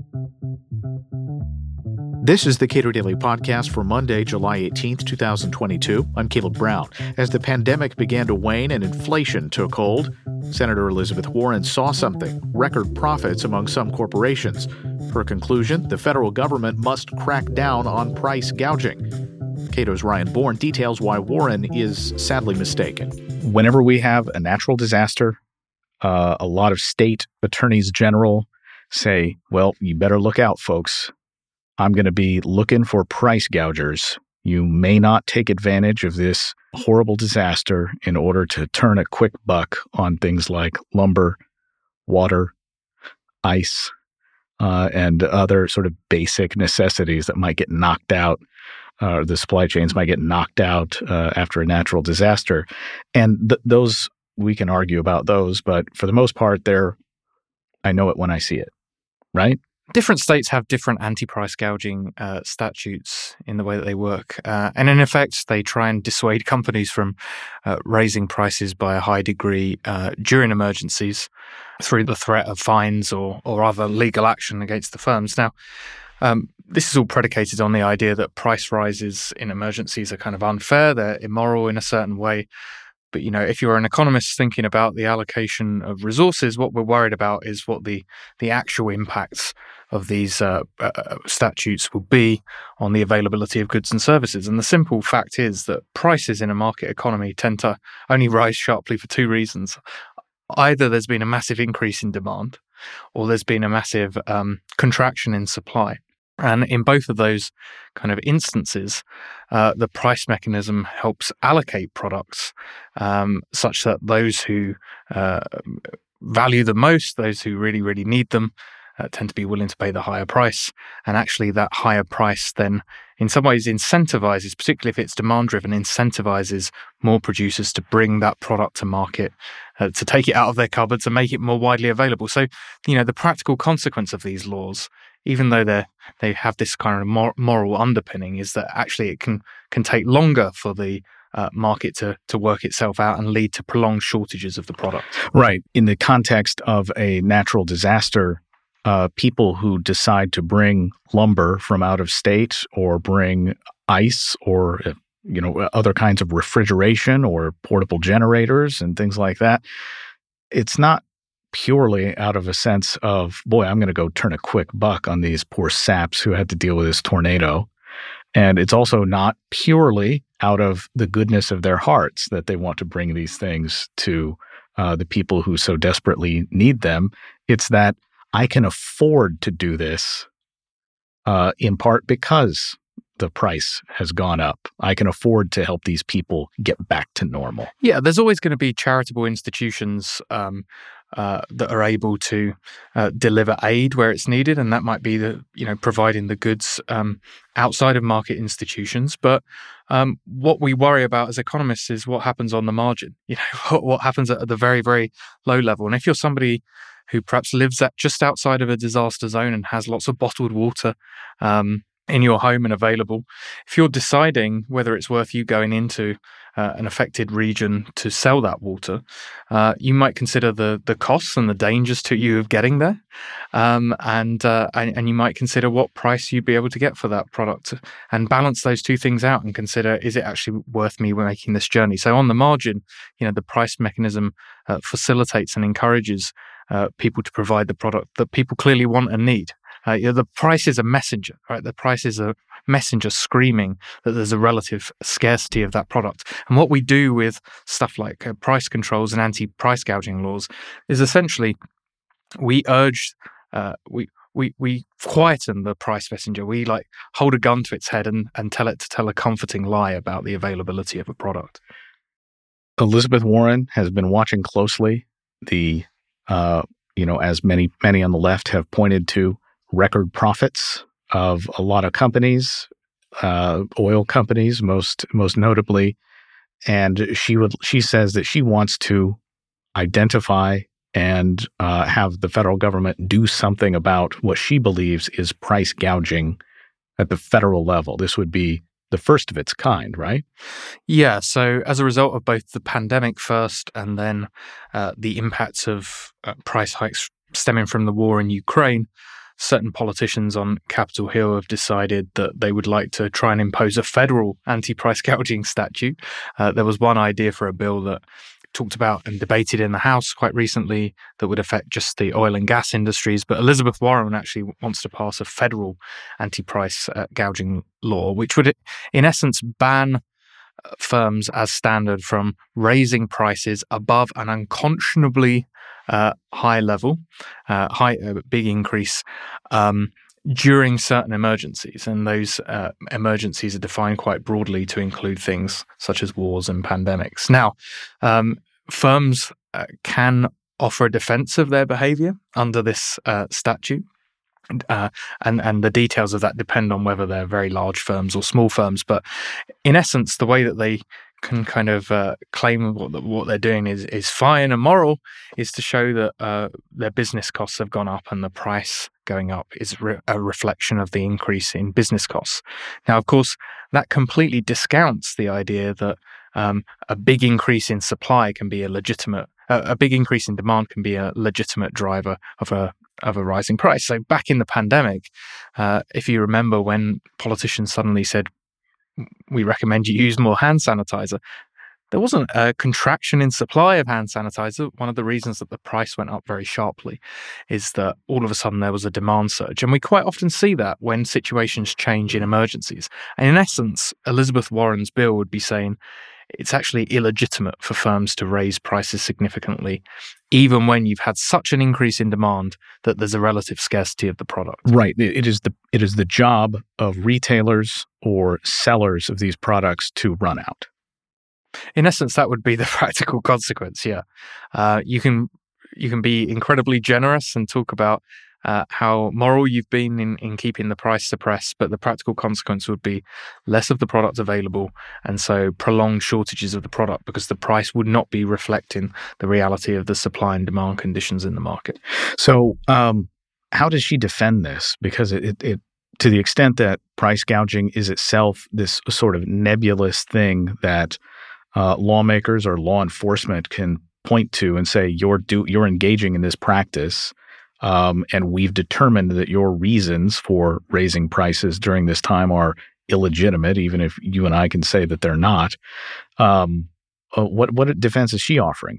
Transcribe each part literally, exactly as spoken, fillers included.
This is the Cato Daily Podcast for Monday, July eighteenth, twenty twenty-two. I'm Caleb Brown. As the pandemic began to wane and inflation took hold, Senator Elizabeth Warren saw something: record profits among some corporations. Her conclusion: the federal government must crack down on price gouging. Cato's Ryan Bourne details why Warren is sadly mistaken. Whenever we have a natural disaster, uh, a lot of state attorneys general say, well, you better look out, folks. I'm going to be looking for price gougers. You may not take advantage of this horrible disaster in order to turn a quick buck on things like lumber, water, ice, uh, and other sort of basic necessities that might get knocked out. Uh, the supply chains might get knocked out uh, after a natural disaster. And th- those, we can argue about those, but for the most part, they're, I know it when I see it, right? Different states have different anti-price gouging uh, statutes in the way that they work. Uh, and in effect, they try and dissuade companies from uh, raising prices by a high degree uh, during emergencies through the threat of fines or, or other legal action against the firms. Now, um, this is all predicated on the idea that price rises in emergencies are kind of unfair, they're immoral in a certain way. But, you know, if you're an economist thinking about the allocation of resources, what we're worried about is what the, the actual impacts of these uh, uh, statutes will be on the availability of goods and services. And the simple fact is that prices in a market economy tend to only rise sharply for two reasons. Either there's been a massive increase in demand, or there's been a massive um, contraction in supply. And in both of those kind of instances, uh, the price mechanism helps allocate products um, such that those who uh, value them most, those who really, really need them, uh, tend to be willing to pay the higher price. And actually that higher price then in some ways incentivizes, particularly if it's demand-driven, incentivizes more producers to bring that product to market, uh, to take it out of their cupboards and make it more widely available. So, you know, the practical consequence of these laws, even though they they have this kind of mor- moral underpinning, is that actually it can can take longer for the uh, market to to work itself out and lead to prolonged shortages of the product. Right. In the context of a natural disaster, uh, people who decide to bring lumber from out of state or bring ice or uh, you know other kinds of refrigeration or portable generators and things like that, it's not purely out of a sense of, boy, I'm going to go turn a quick buck on these poor saps who had to deal with this tornado. And it's also not purely out of the goodness of their hearts that they want to bring these things to uh, the people who so desperately need them. It's that I can afford to do this uh, in part because the price has gone up. I can afford to help these people get back to normal. Yeah, there's always going to be charitable institutions um, uh, that are able to uh, deliver aid where it's needed, and that might be the you know providing the goods um, outside of market institutions. But um, what we worry about as economists is what happens on the margin. You know, what, what happens at the very, very low level. And if you're somebody who perhaps lives at just outside of a disaster zone and has lots of bottled water Um, in your home and available, if you're deciding whether it's worth you going into uh, an affected region to sell that water, uh, you might consider the the costs and the dangers to you of getting there, um, and, uh, and and you might consider what price you'd be able to get for that product, and balance those two things out and consider, is it actually worth me making this journey? So on the margin, you know, the price mechanism uh, facilitates and encourages uh, people to provide the product that people clearly want and need. Uh, you know, the price is a messenger, right? The price is a messenger screaming that there's a relative scarcity of that product. And what we do with stuff like uh, price controls and anti-price gouging laws is essentially we urge, uh, we we we quieten the price messenger. We like hold a gun to its head and, and tell it to tell a comforting lie about the availability of a product. Elizabeth Warren has been watching closely the, uh, you know, as many many on the left have pointed to, record profits of a lot of companies, uh, oil companies, most most notably. And she would she says that she wants to identify and uh, have the federal government do something about what she believes is price gouging at the federal level. This would be the first of its kind, right? Yeah. So as a result of both the pandemic first and then uh, the impacts of uh, price hikes stemming from the war in Ukraine, certain politicians on Capitol Hill have decided that they would like to try and impose a federal anti-price gouging statute. Uh, there was one idea for a bill that talked about and debated in the House quite recently that would affect just the oil and gas industries. But Elizabeth Warren actually wants to pass a federal anti-price uh, gouging law, which would, in essence, ban firms as standard from raising prices above an unconscionably uh, high level, uh, high, uh, big increase um, during certain emergencies. And those uh, emergencies are defined quite broadly to include things such as wars and pandemics. Now, um, firms uh, can offer a defense of their behavior under this uh, statute. Uh, and, and the details of that depend on whether they're very large firms or small firms. But in essence, the way that they can kind of uh, claim what what they're doing is is fine and moral is to show that uh, their business costs have gone up and the price going up is re- a reflection of the increase in business costs. Now, of course, that completely discounts the idea that um, a big increase in supply can be a legitimate, uh, a big increase in demand can be a legitimate driver of a of a rising price. So back in the pandemic, uh, if you remember when politicians suddenly said, we recommend you use more hand sanitizer, there wasn't a contraction in supply of hand sanitizer. One of the reasons that the price went up very sharply is that all of a sudden there was a demand surge. And we quite often see that when situations change in emergencies. And in essence, Elizabeth Warren's bill would be saying it's actually illegitimate for firms to raise prices significantly, even when you've had such an increase in demand that there's a relative scarcity of the product. Right. It is the it is the job of retailers or sellers of these products to run out. In essence, that would be the practical consequence. Yeah, uh, you can you can be incredibly generous and talk about uh, how moral you've been in, in keeping the price suppressed, but the practical consequence would be less of the product available, and so prolonged shortages of the product because the price would not be reflecting the reality of the supply and demand conditions in the market. So, um, how does she defend this? Because it, it, it, to the extent that price gouging is itself this sort of nebulous thing that uh, lawmakers or law enforcement can point to and say you're do you're engaging in this practice. Um, and we've determined that your reasons for raising prices during this time are illegitimate, even if you and I can say that they're not. Um, uh, what what defense is she offering?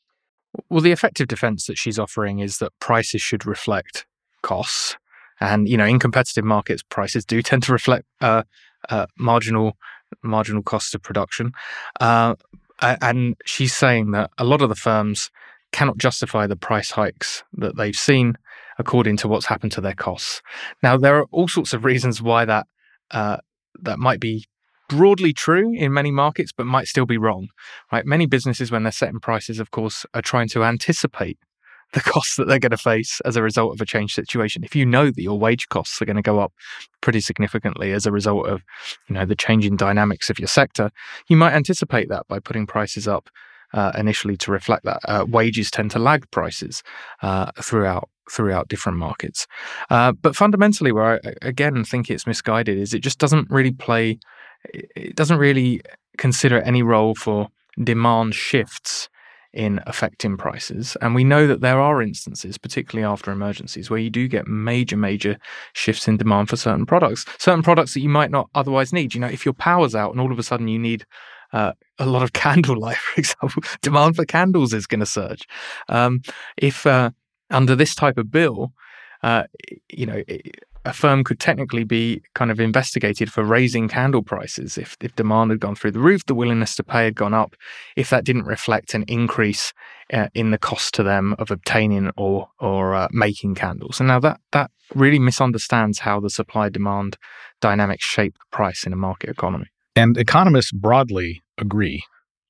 Well, the effective defense that she's offering is that prices should reflect costs. And, you know, in competitive markets, prices do tend to reflect uh, uh, marginal marginal costs of production. Uh, and she's saying that a lot of the firms cannot justify the price hikes that they've seen according to what's happened to their costs. Now, there are all sorts of reasons why that uh, that might be broadly true in many markets, but might still be wrong. Right? Many businesses, when they're setting prices, of course, are trying to anticipate the costs that they're going to face as a result of a changed situation. If you know that your wage costs are going to go up pretty significantly as a result of, you know, the changing dynamics of your sector, you might anticipate that by putting prices up Uh, initially to reflect that. Uh, wages tend to lag prices uh, throughout throughout different markets. Uh, but fundamentally, where I, again, think it's misguided is it just doesn't really play, it doesn't really consider any role for demand shifts in affecting prices. And we know that there are instances, particularly after emergencies, where you do get major, major shifts in demand for certain products, certain products that you might not otherwise need. You know, if your power's out and all of a sudden you need Uh, a lot of candle light, for example, demand for candles is going to surge. Um, if uh, under this type of bill, uh, you know, a firm could technically be kind of investigated for raising candle prices if, if demand had gone through the roof, the willingness to pay had gone up, if that didn't reflect an increase uh, in the cost to them of obtaining or or uh, making candles. And now that that really misunderstands how the supply-demand dynamics shape the price in a market economy. And economists broadly agree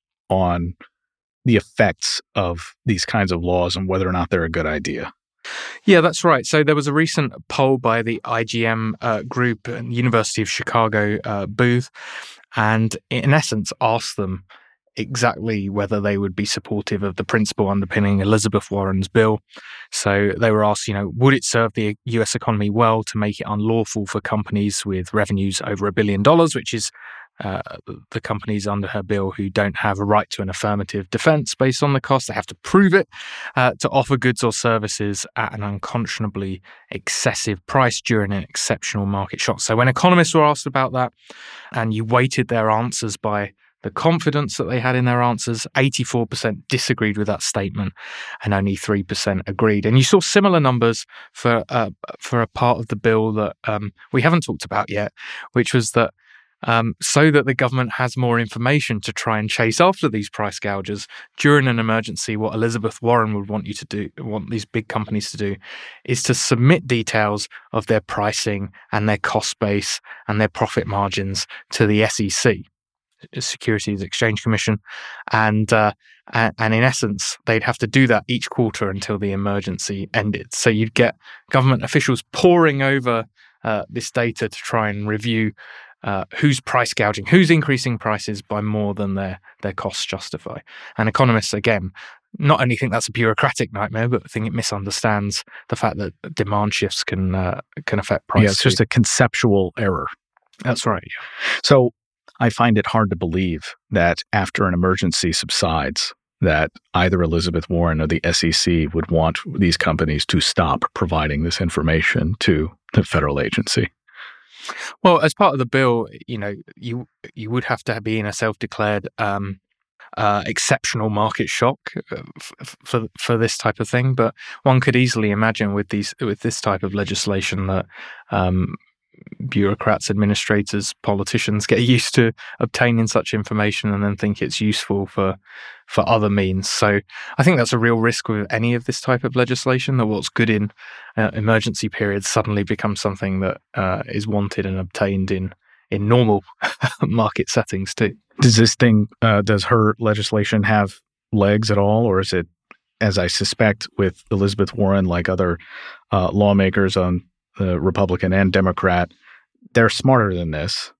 on the effects of these kinds of laws and whether or not they're a good idea. Yeah, that's right. So there was a recent poll by the I G M uh, group at the University of Chicago uh, booth, and in essence asked them exactly whether they would be supportive of the principle underpinning Elizabeth Warren's bill. So they were asked, you know, would it serve the U S economy well to make it unlawful for companies with revenues over a billion dollars, which is uh, the companies under her bill who don't have a right to an affirmative defence based on the cost. They have to prove it uh, to offer goods or services at an unconscionably excessive price during an exceptional market shock. So when economists were asked about that, and you weighted their answers by the confidence that they had in their answers, eighty-four percent disagreed with that statement and only three percent agreed. And you saw similar numbers for uh, for a part of the bill that um, we haven't talked about yet, which was that um, so that the government has more information to try and chase after these price gougers during an emergency, what Elizabeth Warren would want you to do, want these big companies to do, is to submit details of their pricing and their cost base and their profit margins to the S E C. Securities Exchange Commission, and uh, and, and in essence, they'd have to do that each quarter until the emergency ended. So you'd get government officials poring over uh, this data to try and review uh, who's price gouging, who's increasing prices by more than their their costs justify. And economists, again, not only think that's a bureaucratic nightmare, but think it misunderstands the fact that demand shifts can uh, can affect price. Yeah, it's just a conceptual error. That's right. Yeah. So I find it hard to believe that after an emergency subsides, that either Elizabeth Warren or the S E C would want these companies to stop providing this information to the federal agency. Well, as part of the bill, you know, you you would have to be in a self-declared um, uh, exceptional market shock f- for for this type of thing. But one could easily imagine with these with this type of legislation that um, bureaucrats, administrators, politicians get used to obtaining such information and then think it's useful for for other means. So I think that's a real risk with any of this type of legislation, that what's good in uh, emergency periods suddenly becomes something that uh, is wanted and obtained in in normal market settings too. Does this thing, uh, does her legislation have legs at all, or is it, as I suspect with Elizabeth Warren, like other uh, lawmakers on the Republican and Democrat, they're smarter than this,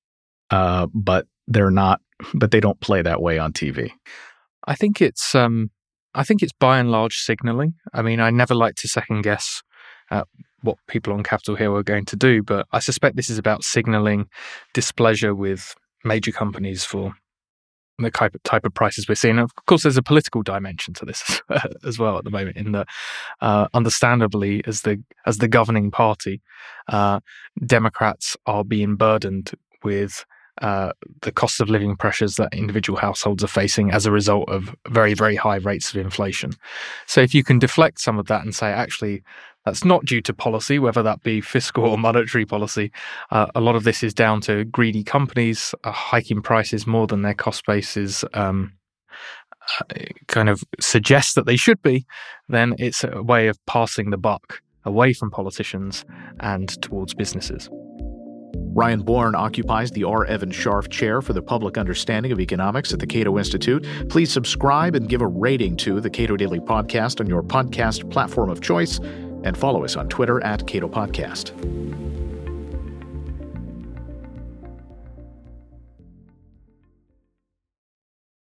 uh, but they're not. But they don't play that way on T V. I think it's, um, I think it's by and large signaling. I mean, I never like to second guess uh, what people on Capitol Hill are going to do, but I suspect this is about signaling displeasure with major companies for the type of, type of prices we're seeing. Of course, there's a political dimension to this as well at the moment, in that, uh, understandably, as the as the governing party, uh, Democrats are being burdened with uh, the cost of living pressures that individual households are facing as a result of very, very high rates of inflation. So if you can deflect some of that and say, actually, that's not due to policy, whether that be fiscal or monetary policy. Uh, a lot of this is down to greedy companies uh, hiking prices more than their cost bases um, uh, kind of suggests that they should be. Then it's a way of passing the buck away from politicians and towards businesses. Ryan Bourne occupies the R. Evan Scharf Chair for the Public Understanding of Economics at the Cato Institute. Please subscribe and give a rating to the Cato Daily Podcast on your podcast platform of choice, and follow us on Twitter at Cato Podcast.